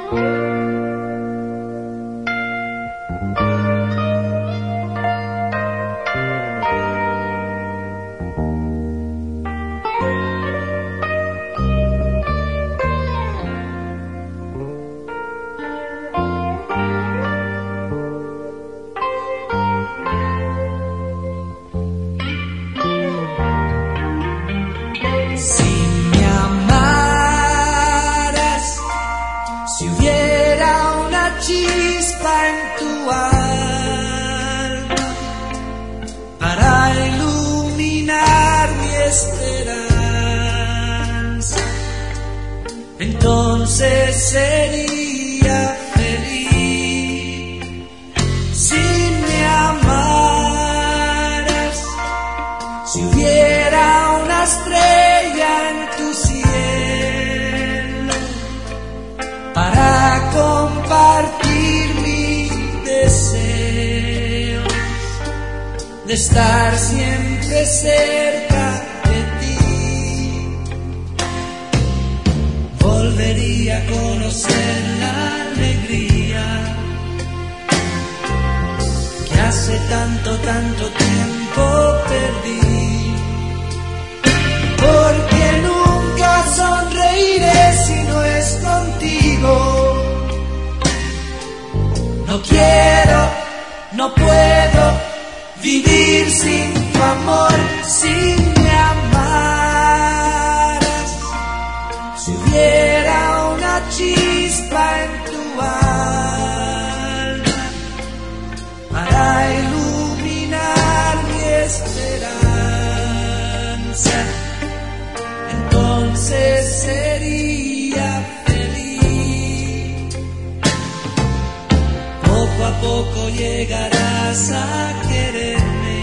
Entonces sería feliz. Si me amaras, si hubiera una estrella en tu cielo para compartir mis deseos de estar siempre cerca de ti. Volvería a conocer la alegría que hace tanto tiempo perdí. Porque nunca sonreiré si no es contigo. No quiero, no puedo vivir sin tu amor, sin me amaras. Si hubiera una chispa en tu alma para iluminar mi esperanza, entonces sería feliz. Poco a poco llegarás a quererme,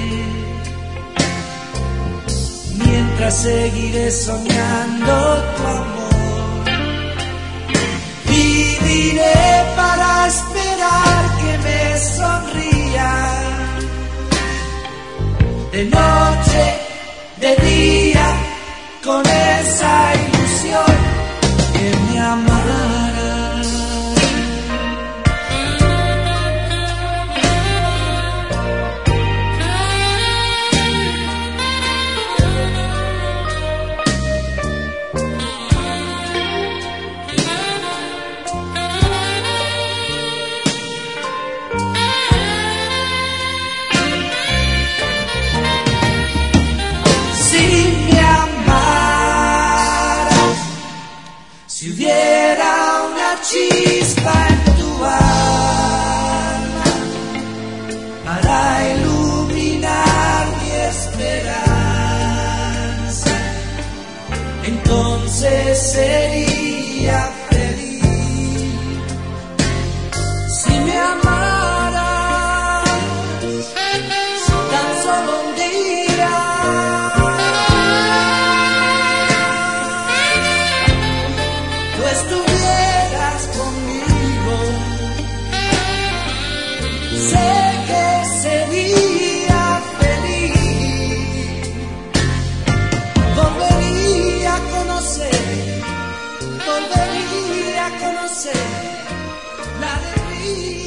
mientras seguiré soñando tu amor. Viviré para esperar que me sonría, de noche, de día, con esa ilusión que me amará. Si hubiera una chispa en tu alma para iluminar mi esperanza, entonces sería feliz. Si me amaras, si tan solo un día, tú estuvieras conmigo, sé que sería feliz. Volvería a conocer la alegría